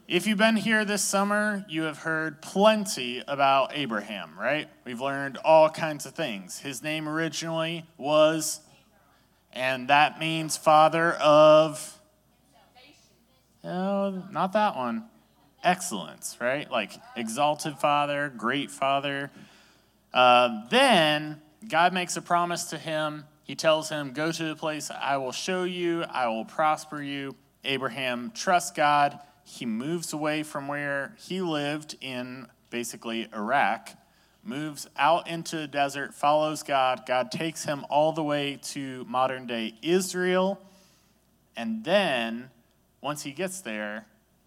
if you've been here this summer, you have heard plenty about Abraham, right? We've learned all kinds of things. His name originally was, and that means father of, no, not that one. Excellence, right? Like exalted father, great father. Then God makes a promise to him. He tells him, go to the place I will show you. I will prosper you. Abraham trusts God. He moves away from where he lived in basically Iraq, moves out into the desert, follows God. God takes him all the way to modern day Israel. And then once he gets there,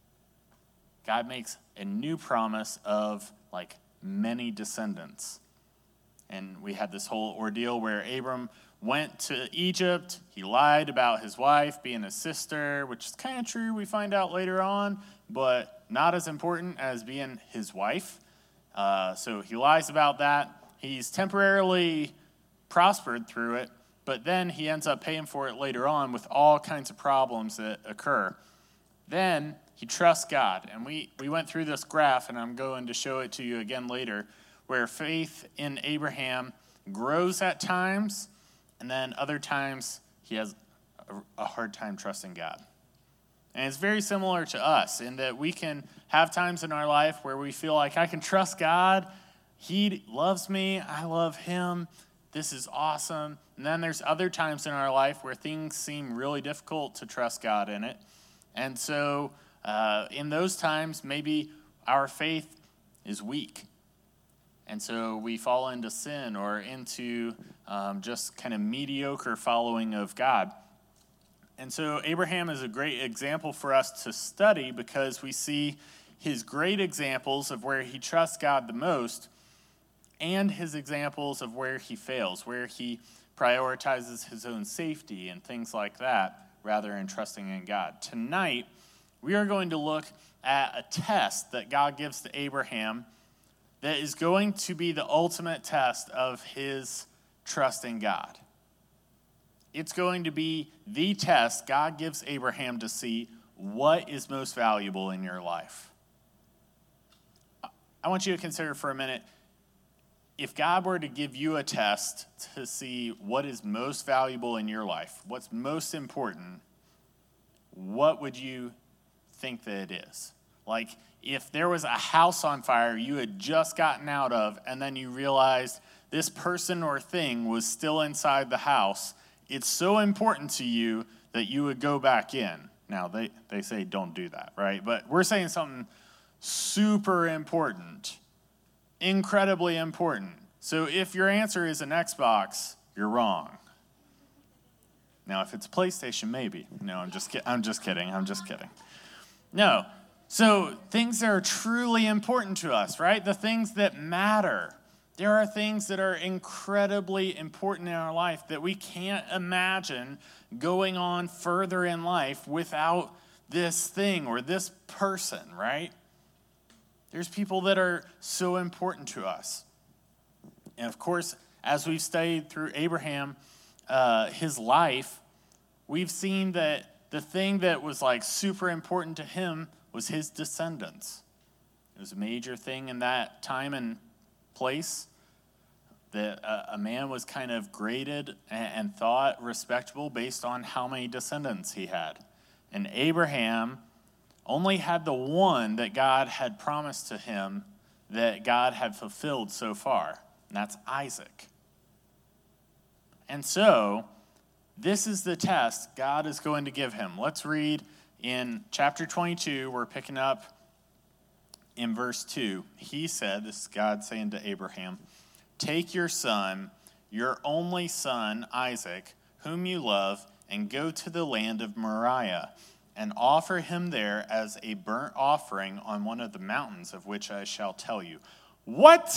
God makes a new promise of like many descendants. And we had this whole ordeal where Abram went to Egypt. He lied about his wife being a sister, which is kind of true, we find out later on, but not as important as being his wife. So he lies about that. He's temporarily prospered through it, but then he ends up paying for it later on with all kinds of problems that occur. Then he trusts God. And we went through this graph, and I'm going to show it to you again later, where faith in Abraham grows at times, and then other times he has a hard time trusting God. And it's very similar to us in that we can have times in our life where we feel like I can trust God. He loves me. I love him. This is awesome. And then there's other times in our life where things seem really difficult to trust God in it. And so in those times, maybe our faith is weak. And so we fall into sin or into just kind of mediocre following of God. And so Abraham is a great example for us to study because we see his great examples of where he trusts God the most and his examples of where he fails, where he prioritizes his own safety and things like that rather than trusting in God. Tonight, we are going to look at a test that God gives to Abraham that is going to be the ultimate test of his trust in God. It's going to be the test God gives Abraham to see what is most valuable in your life. I want you to consider for a minute, if God were to give you a test to see what is most valuable in your life, what's most important, what would you think that it is? Like, if there was a house on fire you had just gotten out of, and then you realized this person or thing was still inside the house, it's so important to you that you would go back in. Now, they say don't do that, right? But we're saying something super important, incredibly important. So if your answer is an Xbox, you're wrong. Now, if it's a PlayStation, maybe. No, I'm just kidding. No. So things that are truly important to us, right? The things that matter. There are things that are incredibly important in our life that we can't imagine going on further in life without this thing or this person, right? There's people that are so important to us. And of course, as we've studied through Abraham, his life, we've seen that the thing that was like super important to him was his descendants. It was a major thing in that time and place that a man was kind of graded and thought respectable based on how many descendants he had. And Abraham only had the one that God had promised to him that God had fulfilled so far, and that's Isaac. And so, this is the test God is going to give him. Let's read in chapter 22, we're picking up in verse 2. He said, this is God saying to Abraham, "Take your son, your only son, Isaac, whom you love, and go to the land of Moriah, and offer him there as a burnt offering on one of the mountains of which I shall tell you." What?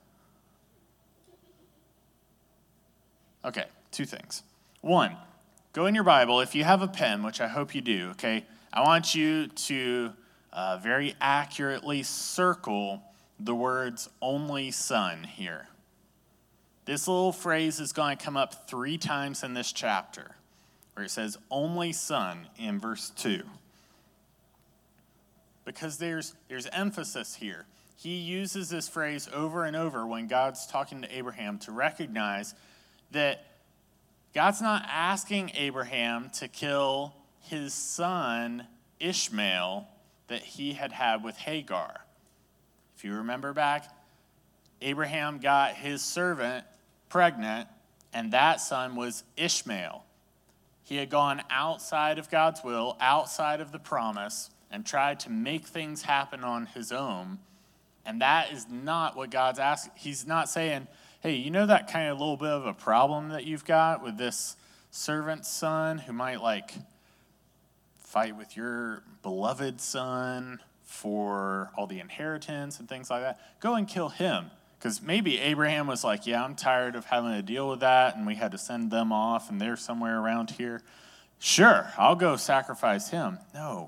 Okay, two things. One, go in your Bible, if you have a pen, which I hope you do, okay? I want you to very accurately circle the words "only son" here. This little phrase is going to come up 3 times in this chapter, where it says "only son" in verse 2. because there's emphasis here. He uses this phrase over and over when God's talking to Abraham to recognize that God's not asking Abraham to kill his son Ishmael that he had with Hagar. If you remember back, Abraham got his servant pregnant, and that son was Ishmael. He had gone outside of God's will, outside of the promise, and tried to make things happen on his own. And that is not what God's asking. He's not saying, hey, you know that kind of little bit of a problem that you've got with this servant son who might fight with your beloved son for all the inheritance and things like that? Go and kill him. Because maybe Abraham was like, yeah, I'm tired of having to deal with that, and we had to send them off, and they're somewhere around here. Sure, I'll go sacrifice him. No.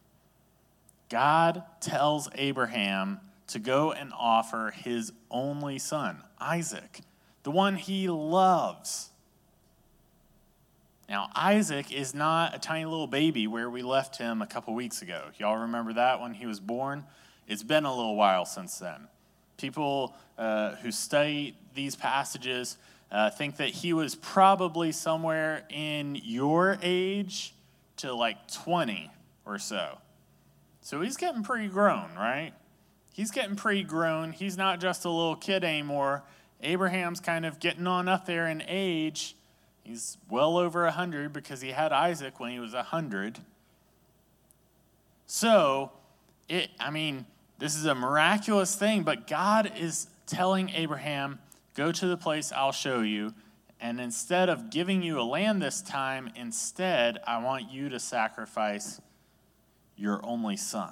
God tells Abraham to go and offer his only son, Isaac, the one he loves. Now, Isaac is not a tiny little baby where we left him a couple weeks ago. Y'all remember that when he was born? It's been a little while since then. People who study these passages think that he was probably somewhere in your age to 20 or so. So he's getting pretty grown, right? He's getting pretty grown. He's not just a little kid anymore. Abraham's kind of getting on up there in age. He's well over 100 because he had Isaac when he was 100. So, this is a miraculous thing, but God is telling Abraham, go to the place I'll show you, and instead of giving you a land this time, instead, I want you to sacrifice your only son.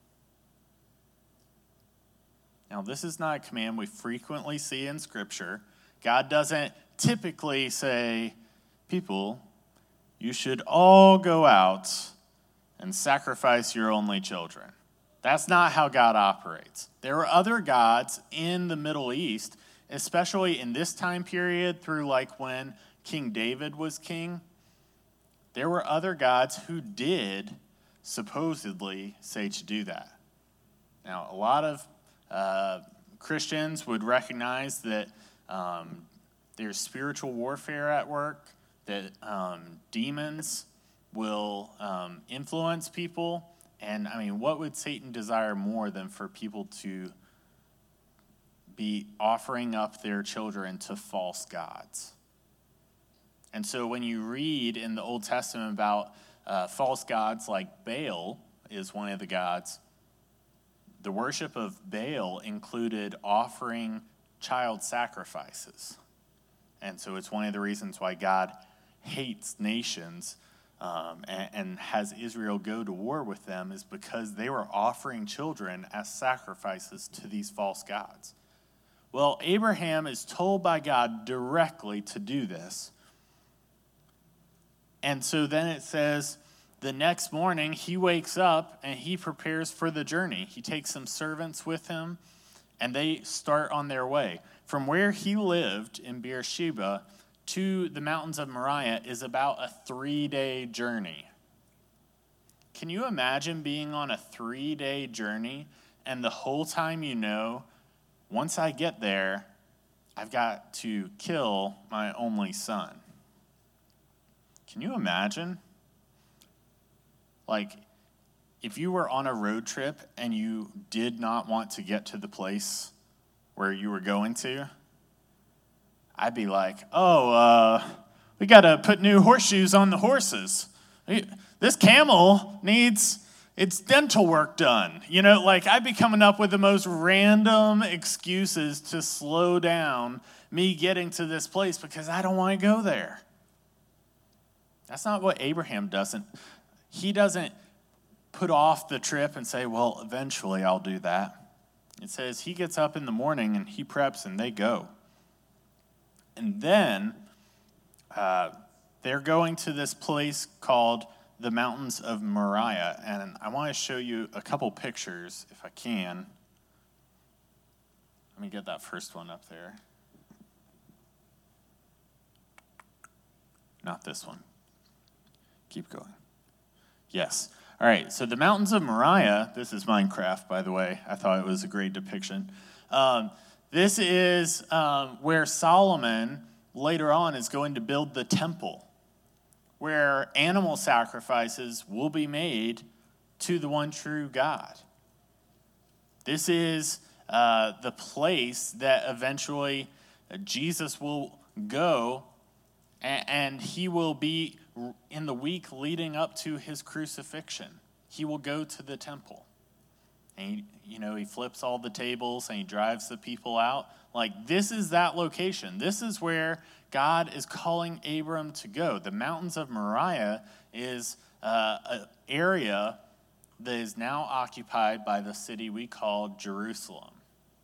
Now, this is not a command we frequently see in Scripture. God doesn't typically say, people, you should all go out and sacrifice your only children. That's not how God operates. There were other gods in the Middle East, especially in this time period through when King David was king. There were other gods who did supposedly say to do that. Now, a lot of Christians would recognize that there's spiritual warfare at work, that demons will influence people. And what would Satan desire more than for people to be offering up their children to false gods? And so when you read in the Old Testament about false gods like Baal is one of the gods, the worship of Baal included offering child sacrifices. And so it's one of the reasons why God hates nations and has Israel go to war with them, is because they were offering children as sacrifices to these false gods. Well, Abraham is told by God directly to do this. And so then it says, the next morning he wakes up and he prepares for the journey. He takes some servants with him, and they start on their way. From where he lived in Beersheba to the mountains of Moriah is about a 3-day journey. Can you imagine being on a 3-day journey and the whole time once I get there, I've got to kill my only son? Can you imagine? If you were on a road trip and you did not want to get to the place where you were going to, I'd be like, we got to put new horseshoes on the horses. This camel needs its dental work done. I'd be coming up with the most random excuses to slow down me getting to this place because I don't want to go there. That's not what Abraham doesn't. He doesn't put off the trip and say, well, eventually I'll do that. It says he gets up in the morning and he preps and they go. And then they're going to this place called the Mountains of Moriah. And I want to show you a couple pictures, if I can. Let me get that first one up there. Not this one. Keep going. Yes. All right, so the mountains of Moriah, this is Minecraft, by the way. I thought it was a great depiction. This is where Solomon later on is going to build the temple, where animal sacrifices will be made to the one true God. This is the place that eventually Jesus will go, and he will be in the week leading up to his crucifixion. He will go to the temple. And he flips all the tables and he drives the people out. Like, this is that location. This is where God is calling Abram to go. The mountains of Moriah is an area that is now occupied by the city we call Jerusalem.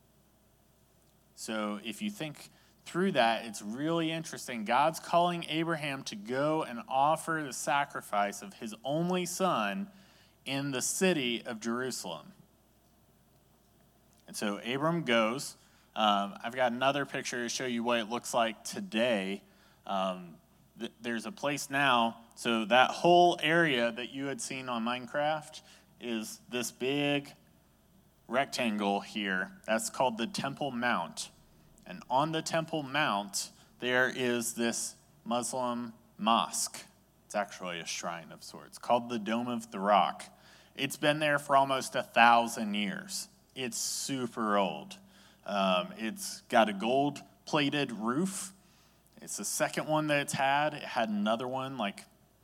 So if you think through that, it's really interesting. God's calling Abraham to go and offer the sacrifice of his only son in the city of Jerusalem. And so Abram goes. I've got another picture to show you what it looks like today. There's a place now, so that whole area that you had seen on Minecraft is this big rectangle here. That's called the Temple Mount. And on the Temple Mount, there is this Muslim mosque. It's actually a shrine of sorts, called the Dome of the Rock. It's been there for almost 1,000 years. It's super old. It's got a gold-plated roof. It's the second one that it's had. It had another one like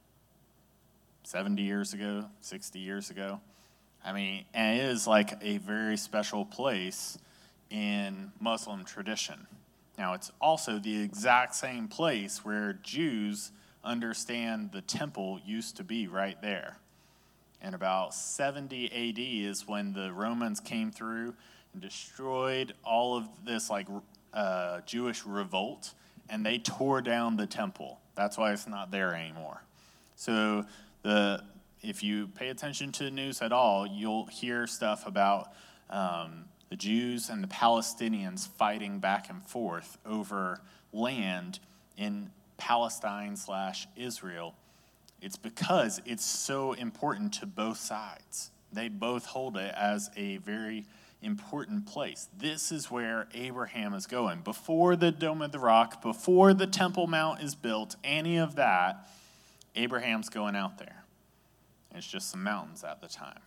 70 years ago, 60 years ago. And it is like a very special place in Muslim tradition. Now, it's also the exact same place where Jews understand the temple used to be right there. And about 70 AD is when the Romans came through and destroyed all of this Jewish revolt, and they tore down the temple. That's why it's not there anymore. So if you pay attention to the news at all, you'll hear stuff about the Jews and the Palestinians fighting back and forth over land in Palestine/Israel. It's because it's so important to both sides. They both hold it as a very important place. This is where Abraham is going. Before the Dome of the Rock, before the Temple Mount is built, any of that, Abraham's going out there. And it's just some mountains at the time.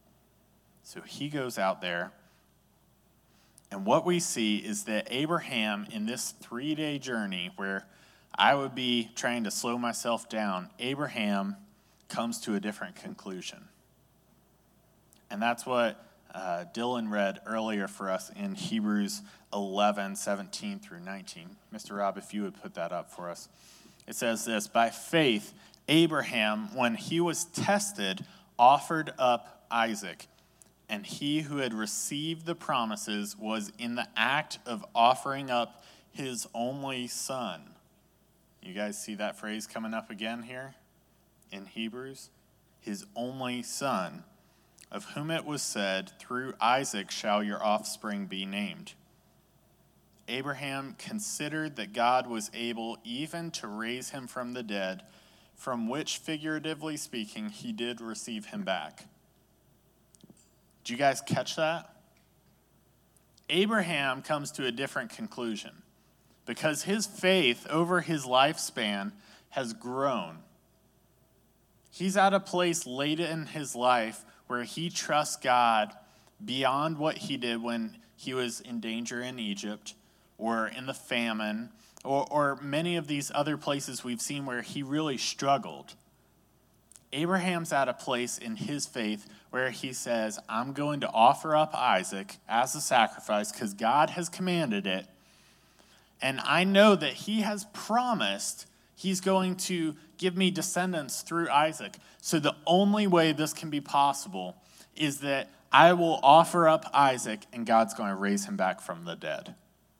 So he goes out there. And what we see is that Abraham, in this 3-day journey where I would be trying to slow myself down, Abraham comes to a different conclusion. And that's what Dylan read earlier for us in Hebrews 11:17-19. Mr. Rob, if you would put that up for us. It says this: by faith, Abraham, when he was tested, offered up Isaac. And he who had received the promises was in the act of offering up his only son. You guys see that phrase coming up again here in Hebrews? His only son, of whom it was said, through Isaac shall your offspring be named. Abraham considered that God was able even to raise him from the dead, from which, figuratively speaking, he did receive him back. Did you guys catch that? Abraham comes to a different conclusion because his faith over his lifespan has grown. He's at a place late in his life where he trusts God beyond what he did when he was in danger in Egypt or in the famine or many of these other places we've seen where he really struggled. Abraham's at a place in his faith where he says, I'm going to offer up Isaac as a sacrifice because God has commanded it. And I know that he has promised he's going to give me descendants through Isaac. So the only way this can be possible is that I will offer up Isaac and God's going to raise him back from the dead.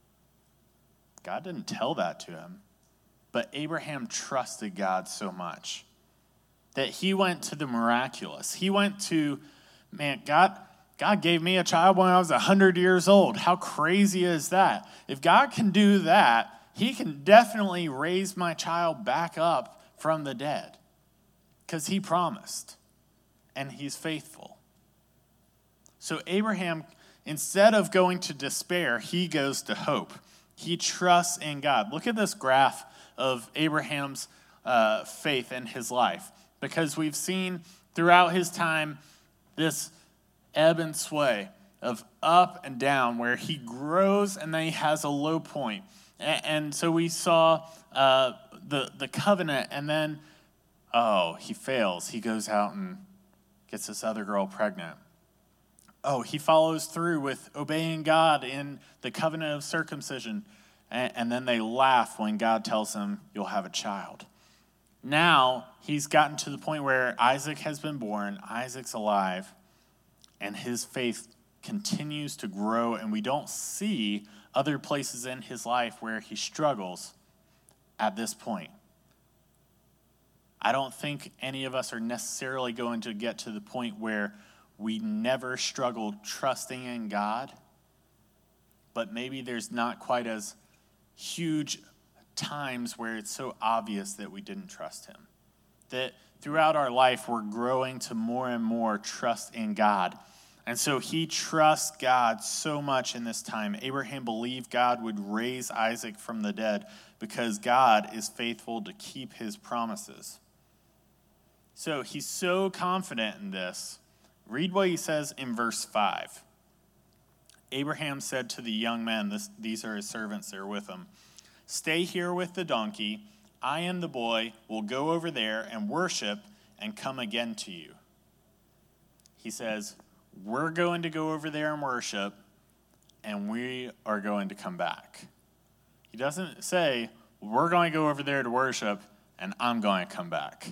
God didn't tell that to him, but Abraham trusted God so much that he went to the miraculous. He went to, God gave me a child when I was 100 years old. How crazy is that? If God can do that, he can definitely raise my child back up from the dead because he promised. and he's faithful. So Abraham, instead of going to despair, he goes to hope. He trusts in God. Look at this graph of Abraham's faith in his life, because we've seen throughout his time this ebb and sway of up and down, where he grows and then he has a low point. And so we saw the covenant, and then, he fails. He goes out and gets this other girl pregnant. He follows through with obeying God in the covenant of circumcision. And then they laugh when God tells them, you'll have a child. Now, he's gotten to the point where Isaac has been born, Isaac's alive, and his faith continues to grow, and we don't see other places in his life where he struggles at this point. I don't think any of us are necessarily going to get to the point where we never struggled trusting in God, but maybe there's not quite as huge times where it's so obvious that we didn't trust him. That throughout our life, we're growing to more and more trust in God. And so he trusts God so much in this time. Abraham believed God would raise Isaac from the dead because God is faithful to keep his promises. So he's so confident in this. Read what he says in verse 5. Abraham said to the young men, these are his servants that are with him, "Stay here with the donkey. I and the boy will go over there and worship and come again to you." He says, we're going to go over there and worship, and we are going to come back. He doesn't say, we're going to go over there to worship, and I'm going to come back.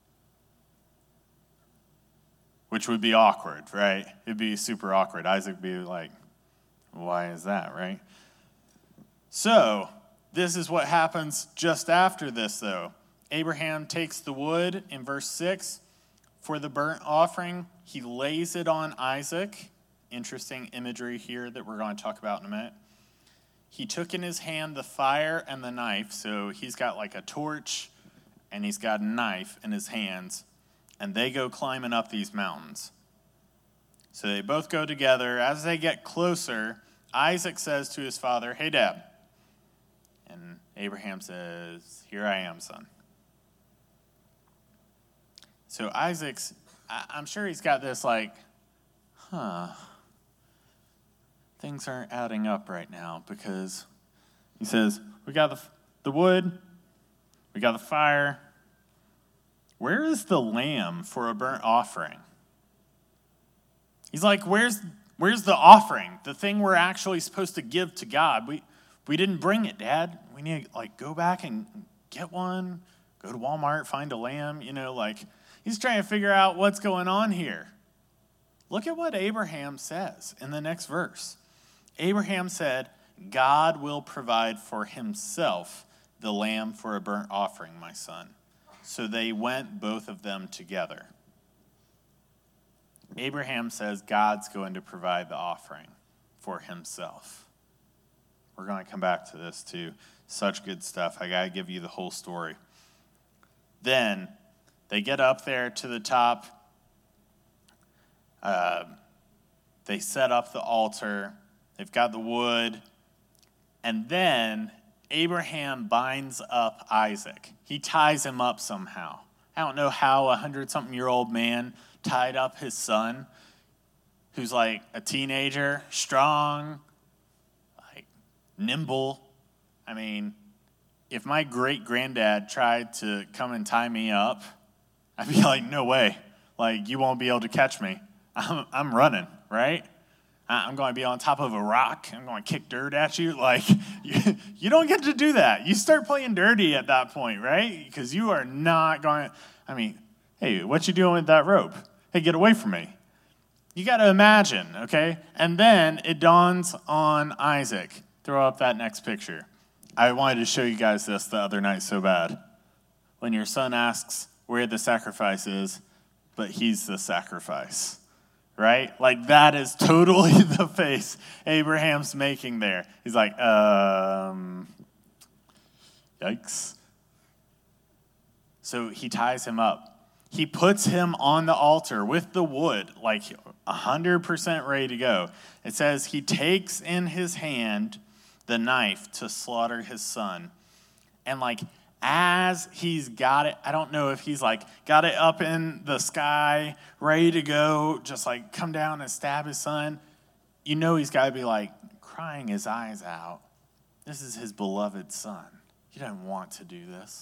Which would be awkward, right? It'd be super awkward. Isaac would be like, why is that, right? So, this is what happens just after this, though. Abraham takes the wood in verse 6 for the burnt offering. He lays it on Isaac. Interesting imagery here that we're going to talk about in a minute. He took in his hand the fire and the knife. So he's got like a torch and he's got a knife in his hands. And they go climbing up these mountains. So they both go together. As they get closer, Isaac says to his father, "Hey, Dad." And Abraham says, "Here I am, son." So Isaac's, I'm sure he's got this like, things aren't adding up right now, because he says, we got the wood, we got the fire. Where is the lamb for a burnt offering? He's like, where's the offering? The thing we're actually supposed to give to God. We didn't bring it, Dad. We need to go back and get one. Go to Walmart, find a lamb. He's trying to figure out what's going on here. Look at what Abraham says in the next verse. Abraham said, "God will provide for himself the lamb for a burnt offering, my son." So they went, both of them together. Abraham says God's going to provide the offering for himself. We're going to come back to this too. Such good stuff. I got to give you the whole story. Then they get up there to the top. They set up the altar. They've got the wood. And then Abraham binds up Isaac. He ties him up somehow. I don't know how a 100-something-year-old man tied up his son, who's like a teenager, strong, nimble. I mean, if my great-granddad tried to come and tie me up, I'd be like, no way. You won't be able to catch me. I'm running, right? I'm going to be on top of a rock. I'm going to kick dirt at you. You don't get to do that. You start playing dirty at that point, right? Because you are not going to, hey, what you doing with that rope? Hey, get away from me. You got to imagine, okay? And then it dawns on Isaac. Throw up that next picture. I wanted to show you guys this the other night so bad. When your son asks where the sacrifice is, but he's the sacrifice. Right? That is totally the face Abraham's making there. He's like, yikes. So he ties him up. He puts him on the altar with the wood, like 100% ready to go. It says he takes in his hand the knife to slaughter his son. And like, as he's got it, I don't know if he's like got it up in the sky, ready to go, just like come down and stab his son. You know he's got to be like crying his eyes out. This is his beloved son. He doesn't want to do this.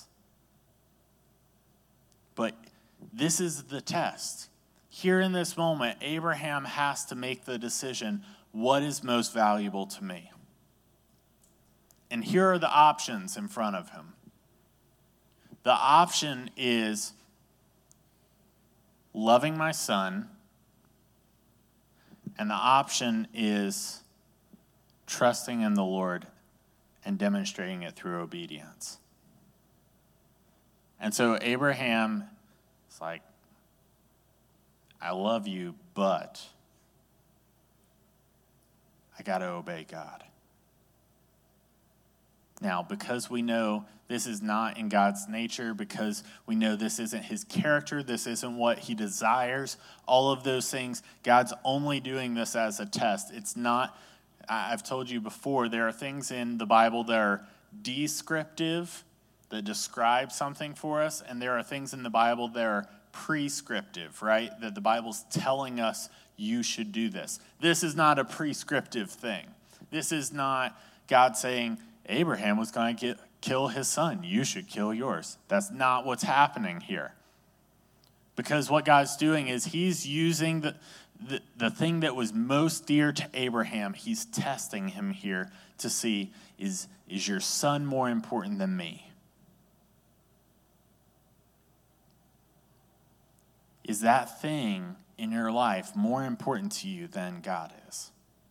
But this is the test. Here in this moment, Abraham has to make the decision, what is most valuable to me? And here are the options in front of him. The option is loving my son, and the option is trusting in the Lord and demonstrating it through obedience. And so Abraham is like, I love you, but I got to obey God. Now, because we know this is not in God's nature, because we know this isn't his character, this isn't what he desires, all of those things, God's only doing this as a test. It's not, I've told you before, there are things in the Bible that are descriptive, that describe something for us, and there are things in the Bible that are prescriptive, right? That the Bible's telling us you should do this. This is not a prescriptive thing. This is not God saying, Abraham was going to kill his son. You should kill yours. That's not what's happening here. Because what God's doing is he's using the thing that was most dear to Abraham, he's testing him here to see, is your son more important than me? Is that thing in your life more important to you than God is?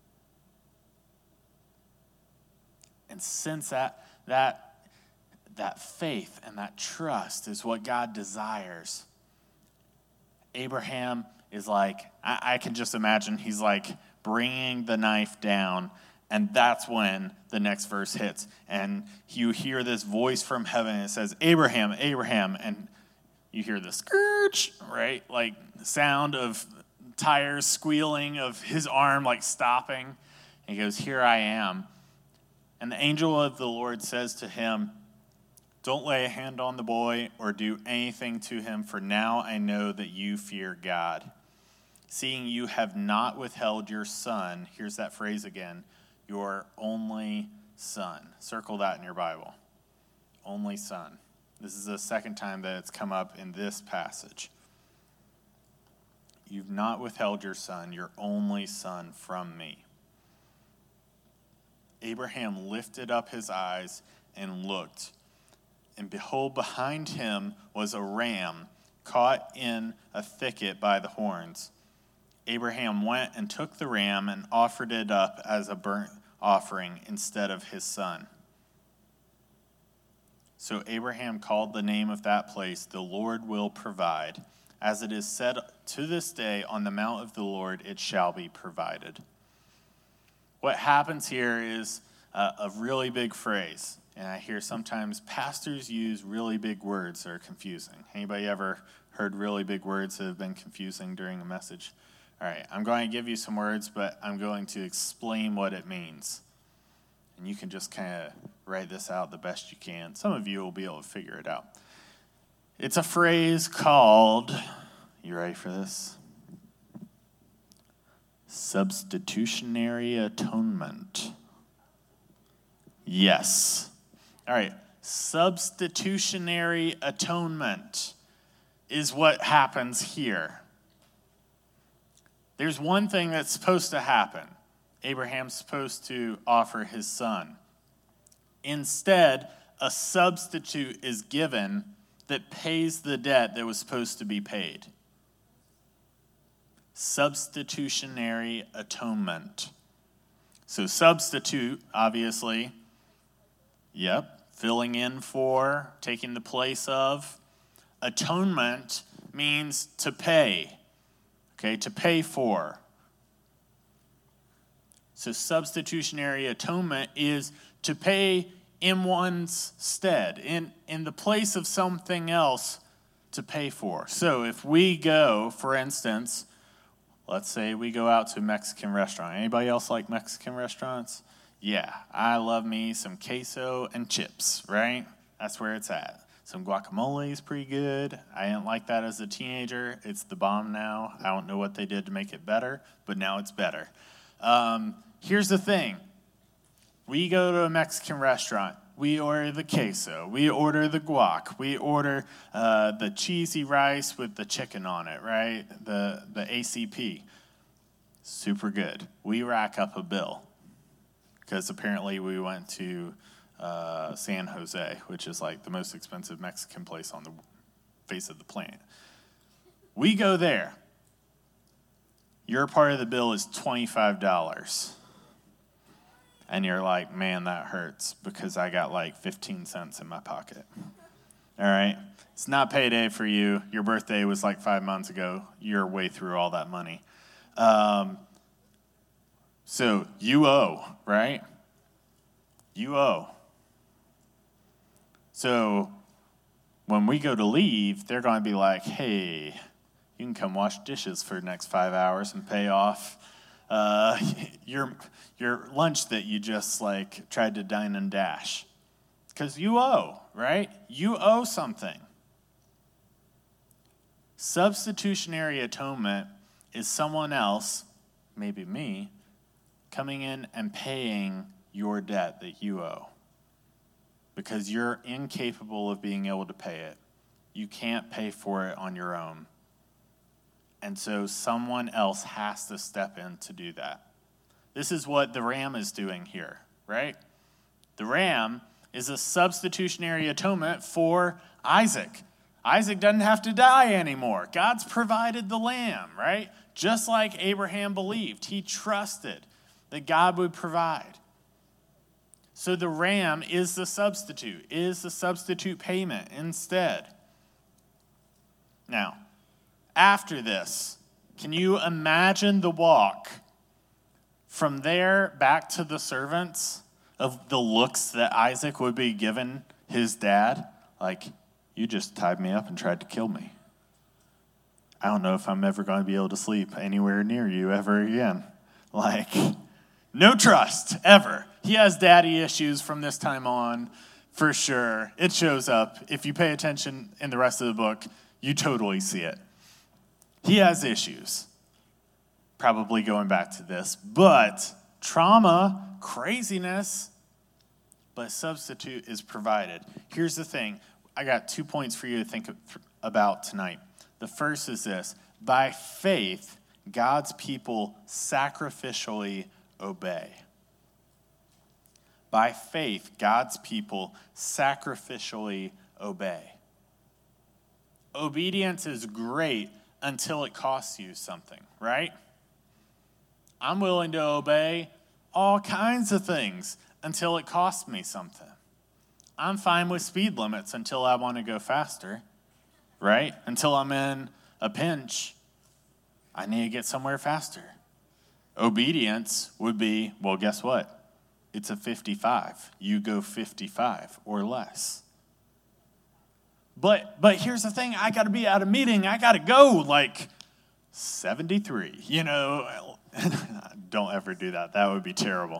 And since that faith and that trust is what God desires, Abraham is like, I can just imagine he's like bringing the knife down, and that's when the next verse hits. And you hear this voice from heaven, and it says, Abraham, Abraham, and you hear the screech, right? Like the sound of tires squealing, of his arm like stopping. And he goes, here I am. And the angel of the Lord says to him, don't lay a hand on the boy or do anything to him, for now I know that you fear God. Seeing you have not withheld your son, here's that phrase again, your only son. Circle that in your Bible. Only son. This is the second time that it's come up in this passage. You've not withheld your son, your only son, from me. Abraham lifted up his eyes and looked, and behold, behind him was a ram caught in a thicket by the horns. Abraham went and took the ram and offered it up as a burnt offering instead of his son. So Abraham called the name of that place, the Lord will provide. As it is said to this day, on the mount of the Lord it shall be provided. What happens here is a really big phrase. And I hear sometimes pastors use really big words that are confusing. Anybody ever heard really big words that have been confusing during a message? All right, I'm going to give you some words, but I'm going to explain what it means. And you can just kind of write this out the best you can. Some of you will be able to figure it out. It's a phrase called, you ready for this? Substitutionary atonement. Yes. All right. Substitutionary atonement is what happens here. There's one thing that's supposed to happen. Abraham's supposed to offer his son. Instead, a substitute is given that pays the debt that was supposed to be paid. Substitutionary atonement. So substitute, obviously, filling in for, taking the place of. Atonement means to pay, to pay for. So substitutionary atonement is to pay in one's stead, in the place of something else to pay for. So if we go, for instance, let's say we go out to a Mexican restaurant. Anybody else like Mexican restaurants? Yeah, I love me some queso and chips, right? That's where it's at. Some guacamole is pretty good. I didn't like that as a teenager. It's the bomb now. I don't know what they did to make it better, but now it's better. Here's the thing. We go to a Mexican restaurant. We order the queso. We order the guac. We order the cheesy rice with the chicken on it, right? The ACP. Super good. We rack up a bill because apparently we went to San Jose, which is like the most expensive Mexican place on the face of the planet. We go there. Your part of the bill is $25. And you're like, man, that hurts because I got like 15 cents in my pocket. All right? It's not payday for you. Your birthday was like 5 months ago. You're way through all that money. So you owe, right? You owe. So when we go to leave, they're going to be like, hey, you can come wash dishes for the next 5 hours and pay off your lunch that you just like tried to dine and dash. Because you owe, right? You owe something. Substitutionary atonement is someone else, maybe me, coming in and paying your debt that you owe. Because you're incapable of being able to pay it. You can't pay for it on your own. And so someone else has to step in to do that. This is what the ram is doing here, right? The ram is a substitutionary atonement for Isaac. Isaac doesn't have to die anymore. God's provided the lamb, right? Just like Abraham believed. He trusted that God would provide. So the ram is the substitute payment instead. Now, after this, can you imagine the walk from there back to the servants of the looks that Isaac would be giving his dad? Like, you just tied me up and tried to kill me. I don't know if I'm ever going to be able to sleep anywhere near you ever again. Like, no trust, ever. He has daddy issues from this time on, for sure. It shows up. If you pay attention in the rest of the book, you totally see it. He has issues, probably going back to this, but trauma, craziness, but substitute is provided. Here's the thing. I got 2 points for you to think about tonight. The first is this. By faith, God's people sacrificially obey. By faith, God's people sacrificially obey. Obedience is great until it costs you something, right? I'm willing to obey all kinds of things until it costs me something. I'm fine with speed limits until I want to go faster, right? Until I'm in a pinch, I need to get somewhere faster. Obedience would be, well, guess what? It's a 55. You go 55 or less. But here's the thing. I got to be at a meeting. I got to go like 73. You know, don't ever do that. That would be terrible.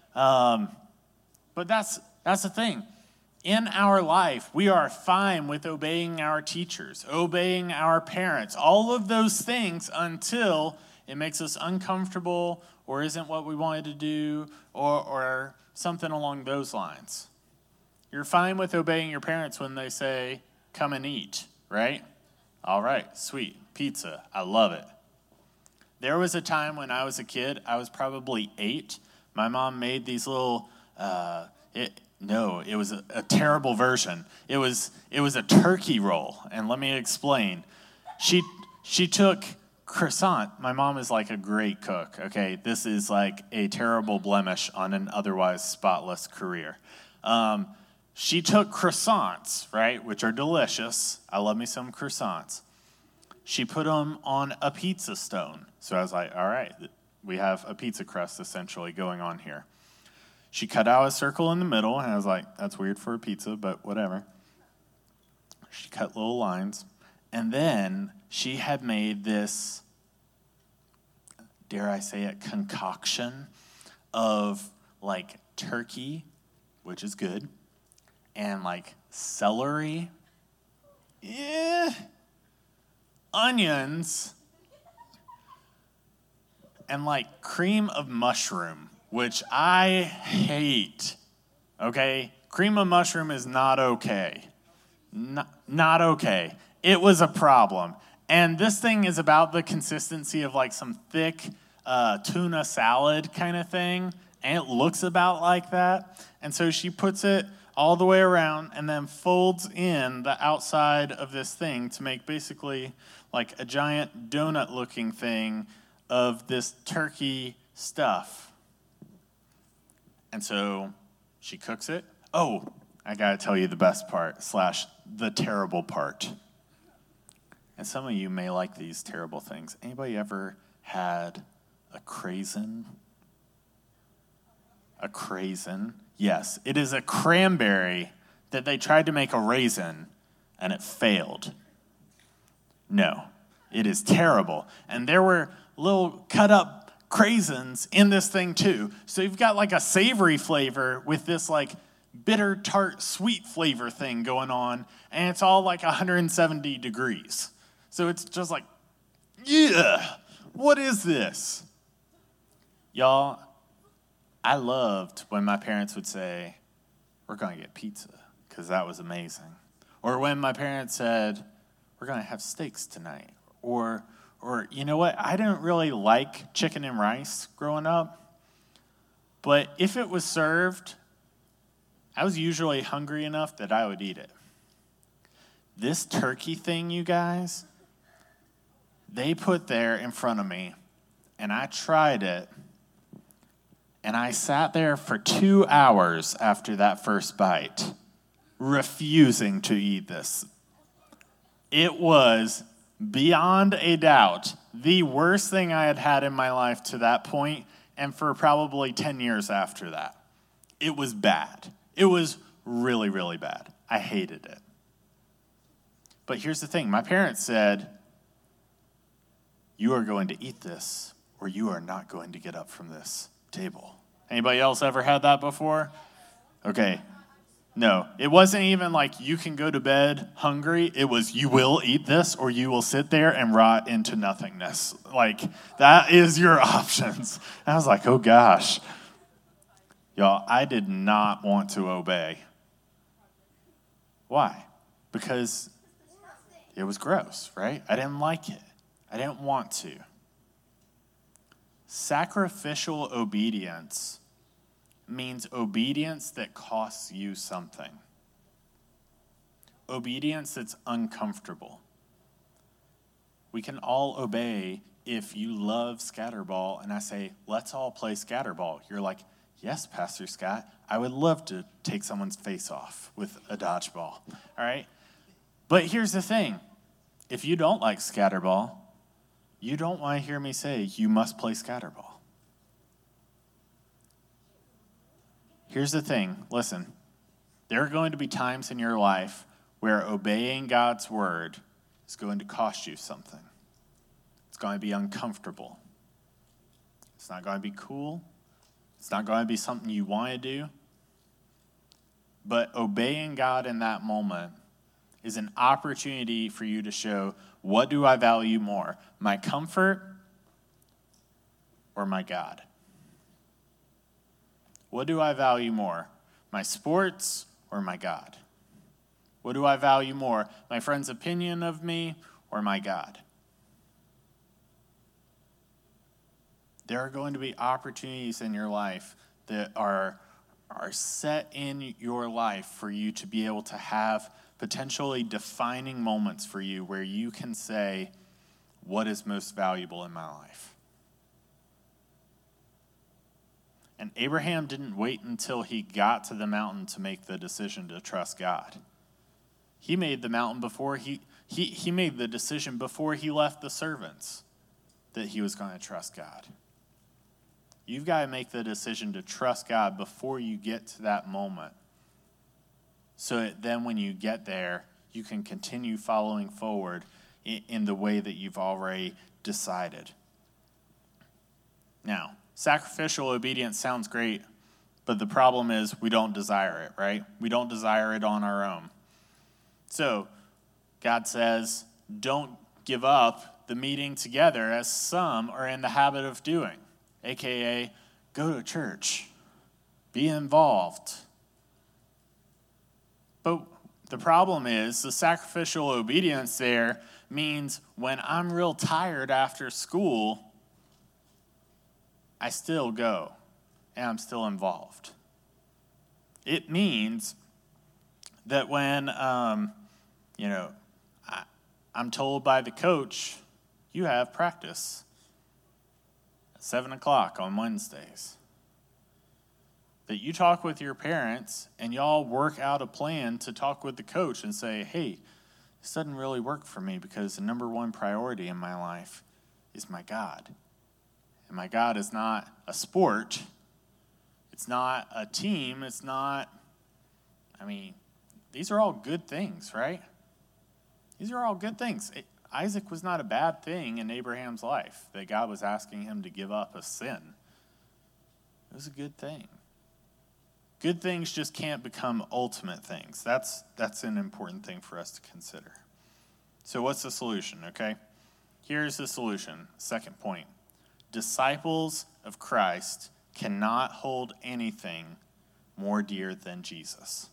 But that's the thing. In our life, we are fine with obeying our teachers, obeying our parents, all of those things until it makes us uncomfortable or isn't what we wanted to do or something along those lines. You're fine with obeying your parents when they say, come and eat, right? All right, sweet, pizza, I love it. There was a time when I was a kid, I was probably 8. My mom made these little, it was a terrible version. It was a turkey roll, and let me explain. She took croissant. My mom is like a great cook, okay? This is like a terrible blemish on an otherwise spotless career. She took croissants, right, which are delicious. I love me some croissants. She put them on a pizza stone. So I was like, all right, we have a pizza crust essentially going on here. She cut out a circle in the middle, and I was like, that's weird for a pizza, but whatever. She cut little lines, And then she had made this, dare I say it, concoction of like turkey, which is good, and like celery, onions, and like cream of mushroom, which I hate. Okay? Cream of mushroom is not okay. Not okay. It was a problem. And this thing is about the consistency of like some thick tuna salad kind of thing. And it looks about like that. And so she puts it all the way around and then folds in the outside of this thing to make basically like a giant donut-looking thing of this turkey stuff. And so she cooks it. Oh, I gotta tell you the best part, / the terrible part. And some of you may like these terrible things. Anybody ever had a craisin? A craisin? Yes, it is a cranberry that they tried to make a raisin, and it failed. No, it is terrible. And there were little cut up craisins in this thing too. So you've got like a savory flavor with this like bitter, tart, sweet flavor thing going on, and it's all like 170 degrees. So it's just like, yeah, what is this? Y'all, I loved when my parents would say, we're going to get pizza, because that was amazing. Or when my parents said, we're going to have steaks tonight. Or you know what? I didn't really like chicken and rice growing up, but if it was served, I was usually hungry enough that I would eat it. This turkey thing, you guys, they put there in front of me, and I tried it, and I sat there for 2 hours after that first bite, refusing to eat this. It was, beyond a doubt, the worst thing I had had in my life to that point, and for probably 10 years after that. It was bad. It was really, really bad. I hated it. But here's the thing. My parents said, you are going to eat this, or you are not going to get up from this table. Anybody else ever had that before? Okay. No, it wasn't even like you can go to bed hungry. It was you will eat this or you will sit there and rot into nothingness. Like, that is your options. And I was like, oh gosh. Y'all, I did not want to obey. Why? Because it was gross, right? I didn't like it. I didn't want to. Sacrificial obedience means obedience that costs you something. Obedience that's uncomfortable. We can all obey if you love scatterball and I say, let's all play scatterball. You're like, yes, Pastor Scott, I would love to take someone's face off with a dodgeball. All right? But here's the thing. If you don't like scatterball, you don't want to hear me say you must play scatterball. Here's the thing. Listen, there are going to be times in your life where obeying God's word is going to cost you something. It's going to be uncomfortable. It's not going to be cool. It's not going to be something you want to do. But obeying God in that moment is an opportunity for you to show, what do I value more, my comfort or my God? What do I value more, my sports or my God? What do I value more, my friend's opinion of me or my God? There are going to be opportunities in your life that are set in your life for you to be able to have potentially defining moments for you where you can say, what is most valuable in my life? And Abraham didn't wait until he got to the mountain to make the decision to trust God. He made the mountain before he made the decision before he left the servants that he was going to trust God. You've got to make the decision to trust God before you get to that moment. So that then when you get there, you can continue following forward in the way that you've already decided. Now, sacrificial obedience sounds great, but the problem is we don't desire it, right? We don't desire it on our own. So, God says, don't give up the meeting together as some are in the habit of doing, aka go to church, be involved. But the problem is the sacrificial obedience there means when I'm real tired after school, I still go and I'm still involved. It means that when, I'm told by the coach, you have practice at 7 o'clock on Wednesdays, that you talk with your parents and y'all work out a plan to talk with the coach and say, hey, this doesn't really work for me because the number one priority in my life is my God. And my God is not a sport. It's not a team. It's not, these are all good things, right? These are all good things. Isaac was not a bad thing in Abraham's life that God was asking him to give up a sin. It was a good thing. Good things just can't become ultimate things. That's an important thing for us to consider. So what's the solution, okay? Here's the solution. Second point. Disciples of Christ cannot hold anything more dear than Jesus.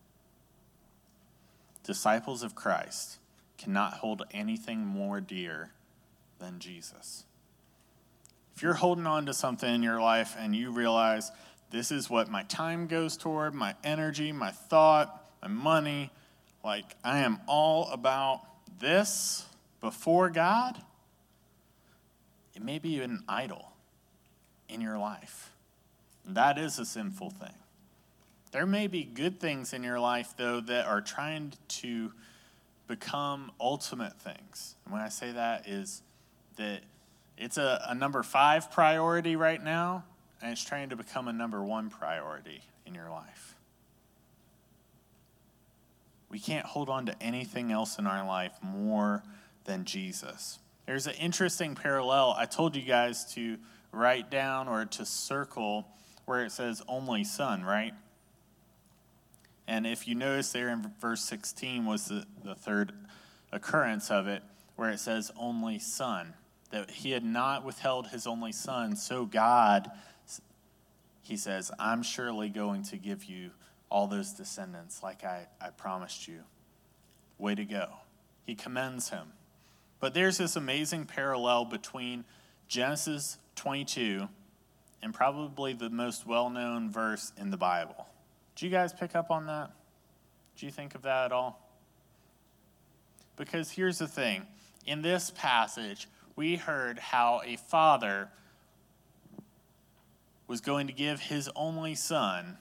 Disciples of Christ cannot hold anything more dear than Jesus. If you're holding on to something in your life and you realize this is what my time goes toward, my energy, my thought, my money, like I am all about this before God, it may be an idol in your life. That is a sinful thing. There may be good things in your life, though, that are trying to become ultimate things. And when I say that is that it's a number 5 priority right now, and it's trying to become a number 1 priority in your life. We can't hold on to anything else in our life more than Jesus. There's an interesting parallel. I told you guys to write down or to circle where it says only son, right? And if you notice there in verse 16 was the third occurrence of it, where it says only son, that he had not withheld his only son, so God, he says, I'm surely going to give you all those descendants like I promised you. Way to go. He commends him. But there's this amazing parallel between Genesis 22 and probably the most well-known verse in the Bible. Did you guys pick up on that? Did you think of that at all? Because here's the thing. In this passage, we heard how a father was going to give his only son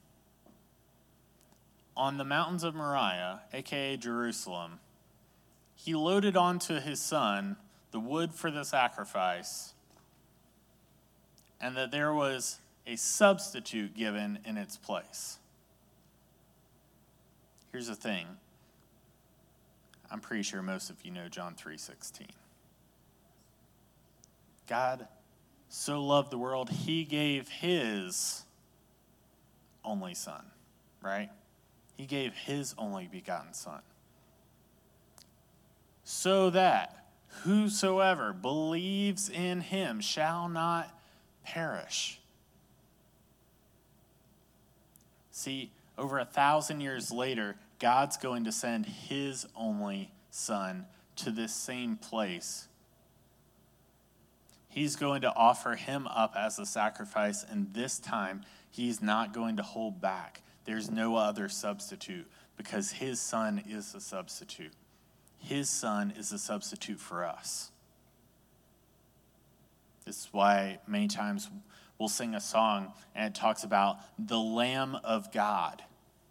on the mountains of Moriah, aka Jerusalem. He loaded onto his son the wood for the sacrifice, and that there was a substitute given in its place. Here's the thing. I'm pretty sure most of you know John 3:16. God so loved the world, he gave his only son, right? He gave his only begotten son. So that whosoever believes in him shall not perish. See, over 1,000 years later, God's going to send his only son to this same place. He's going to offer him up as a sacrifice, and this time he's not going to hold back. There's no other substitute because his son is the substitute. His son is a substitute for us. This is why many times we'll sing a song and it talks about the Lamb of God.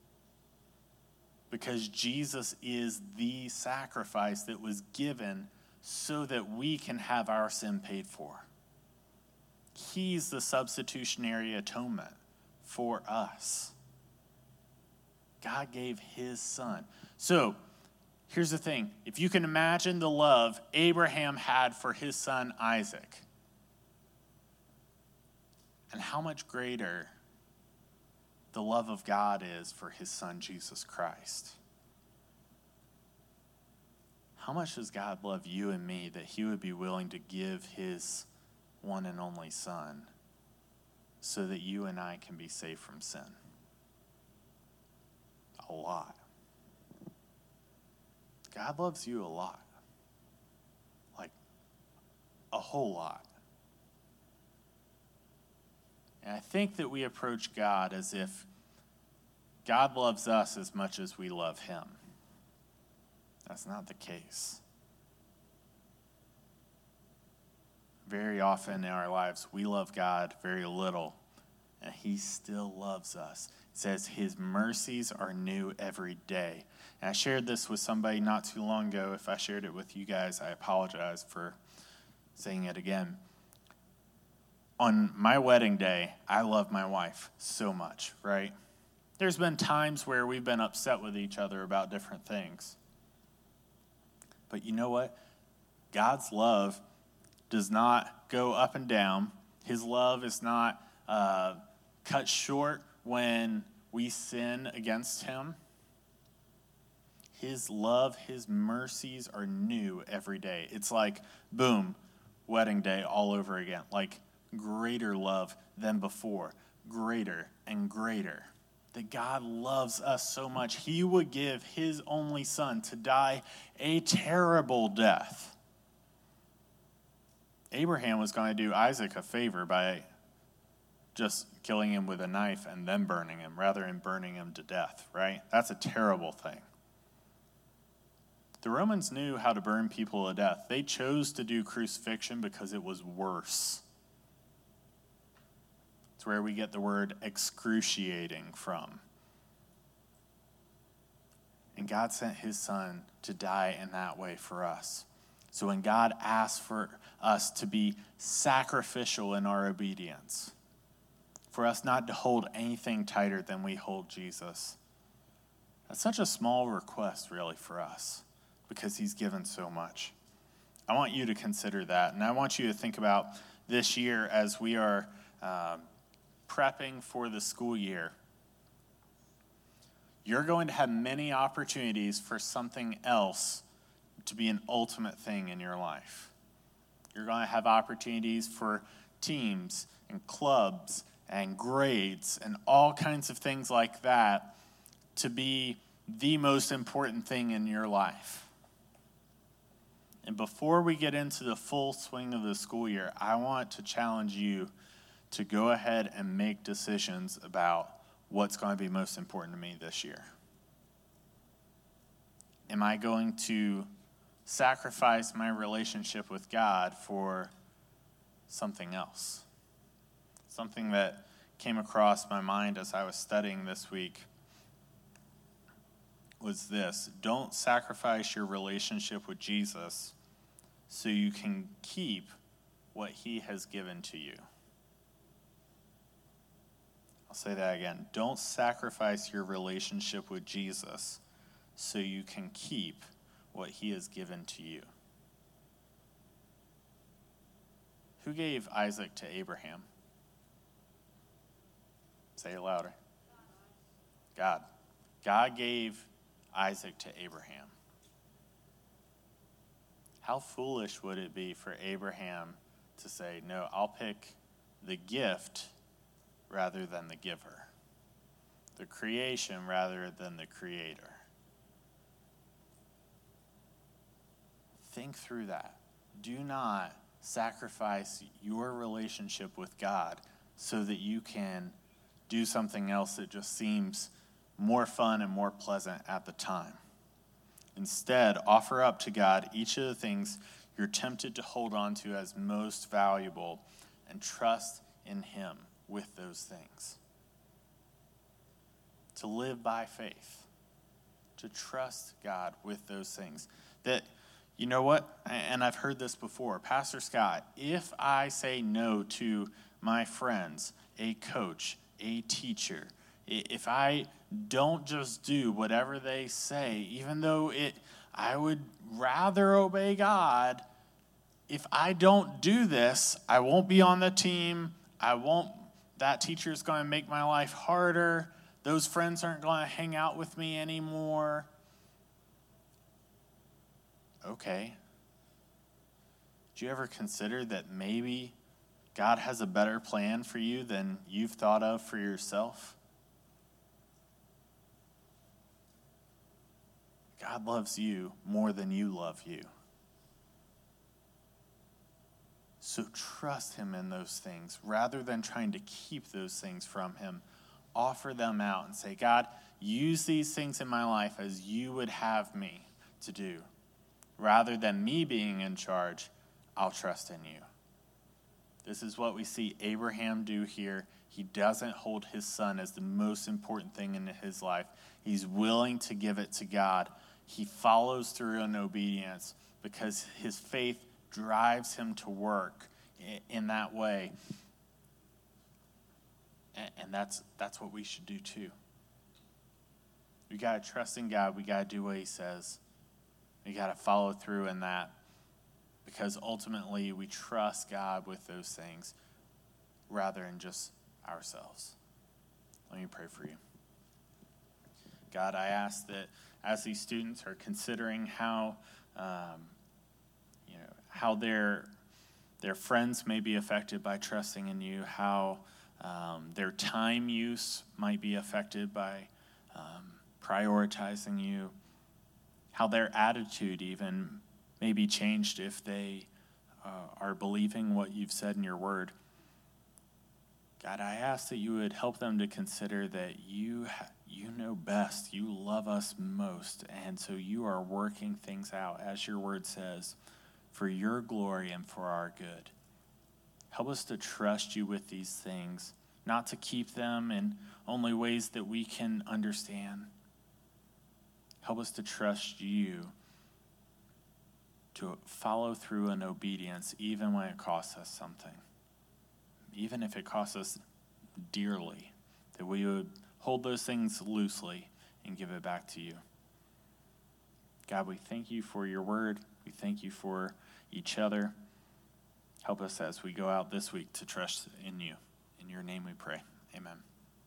Because Jesus is the sacrifice that was given so that we can have our sin paid for. He's the substitutionary atonement for us. God gave his son. So, Here's the thing. If you can imagine the love Abraham had for his son Isaac, and how much greater the love of God is for his son Jesus Christ. How much does God love you and me that he would be willing to give his one and only son so that you and I can be saved from sin? A lot. God loves you a lot. Like, a whole lot. And I think that we approach God as if God loves us as much as we love him. That's not the case. Very often in our lives, we love God very little, and he still loves us. It says his mercies are new every day. And I shared this with somebody not too long ago. If I shared it with you guys, I apologize for saying it again. On my wedding day, I love my wife so much, right? There's been times where we've been upset with each other about different things. But you know what? God's love does not go up and down. His love is not cut short when we sin against him. His love, his mercies are new every day. It's like, boom, wedding day all over again. Like greater love than before. Greater and greater. That God loves us so much, he would give his only son to die a terrible death. Abraham was going to do Isaac a favor by just killing him with a knife and then burning him, rather than burning him to death, right? That's a terrible thing. The Romans knew how to burn people to death. They chose to do crucifixion because it was worse. It's where we get the word excruciating from. And God sent his son to die in that way for us. So when God asks for us to be sacrificial in our obedience, for us not to hold anything tighter than we hold Jesus, that's such a small request really for us because he's given so much. I want you to consider that, and I want you to think about this year as we are prepping for the school year. You're going to have many opportunities for something else to be an ultimate thing in your life. You're going to have opportunities for teams and clubs and grades and all kinds of things like that to be the most important thing in your life. And before we get into the full swing of the school year, I want to challenge you to go ahead and make decisions about what's going to be most important to me this year. Am I going to sacrifice my relationship with God for something else? Something that came across my mind as I was studying this week was this: don't sacrifice your relationship with Jesus so you can keep what he has given to you. I'll say that again. Don't sacrifice your relationship with Jesus so you can keep what he has given to you. Who gave Isaac to Abraham? Say it louder. God. God gave Isaac to Abraham. How foolish would it be for Abraham to say, no, I'll pick the gift rather than the giver, the creation rather than the creator? Think through that. Do not sacrifice your relationship with God so that you can do something else that just seems more fun and more pleasant at the time. Instead, offer up to God each of the things you're tempted to hold on to as most valuable and trust in him with those things. To live by faith. To trust God with those things. That, you know what? And I've heard this before. Pastor Scott, if I say no to my friends, a coach, a teacher, if I don't just do whatever they say, even though I would rather obey God. If I don't do this, I won't be on the team. That teacher's going to make my life harder. Those friends aren't going to hang out with me anymore. Okay. Do you ever consider that maybe God has a better plan for you than you've thought of for yourself? God loves you more than you love you. So trust him in those things rather than trying to keep those things from him. Offer them out and say, God, use these things in my life as you would have me to do. Rather than me being in charge, I'll trust in you. This is what we see Abraham do here. He doesn't hold his son as the most important thing in his life. He's willing to give it to God. He follows through in obedience because his faith drives him to work in that way. And that's what we should do too. We got to trust in God. We got to do what he says. We got to follow through in that because ultimately we trust God with those things rather than just ourselves. Let me pray for you. God, I ask that as these students are considering how their friends may be affected by trusting in you, how their time use might be affected by prioritizing you, how their attitude even may be changed if they are believing what you've said in your word. God, I ask that you would help them to consider that you know best. You love us most, and so you are working things out, as your word says, for your glory and for our good. Help us to trust you with these things, not to keep them in only ways that we can understand. Help us to trust you, to follow through in obedience, even when it costs us something. Even if it costs us dearly, that we would hold those things loosely and give it back to you. God, we thank you for your word. We thank you for each other. Help us as we go out this week to trust in you. In your name we pray. Amen.